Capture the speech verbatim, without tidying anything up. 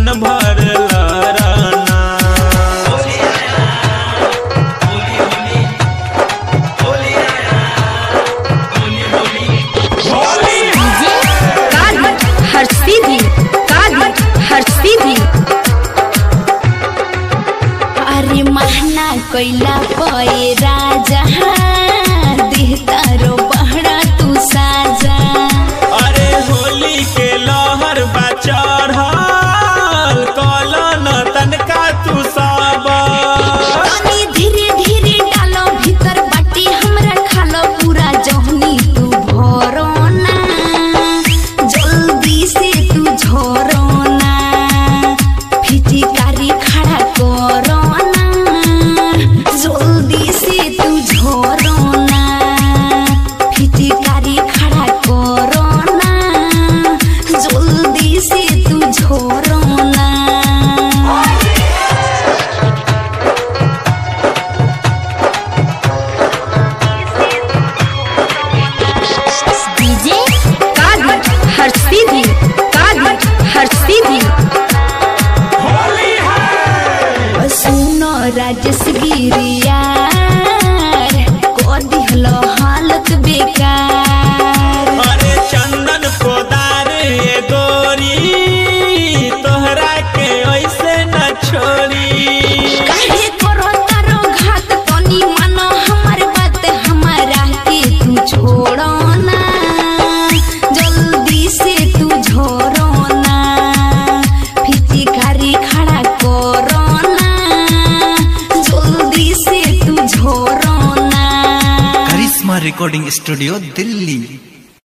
मन भर लड़ना। हर सीधी कादी हर सीधी। अरे महना कोइला पे राजा देहतारो बहरा तू साजा। अरे होली के लहर बा चढ़ल कलो न तनका तू साबर। धीरे धीरे डालो भीतर बाटी हमरा खालो पूरा जहनी तू भरो ना जल्दी से तू झोरो ना फिटिकारी खड़ा करो ना जल्दी से तू झोरो ना फिटिकारी खड़ा करो ना जल्दी से तू झोरो ना। डीजे कादी हर सीधी कादी हर सीधी। सुनो राजेश गिरिया को दिहलो हालत बेकार। अरे चंदन पोदार ये गोरी तोहरा के ऐसे न छोड़ी। काहे करो तारो घात तनी मानो हमार बात हमारा के तू छोड़ो ना जल्दी से तू झोरो ना फिटिकारी खड़ा करो ना जल्दी से तू झोरो ना। Karishma recording studio Delhi.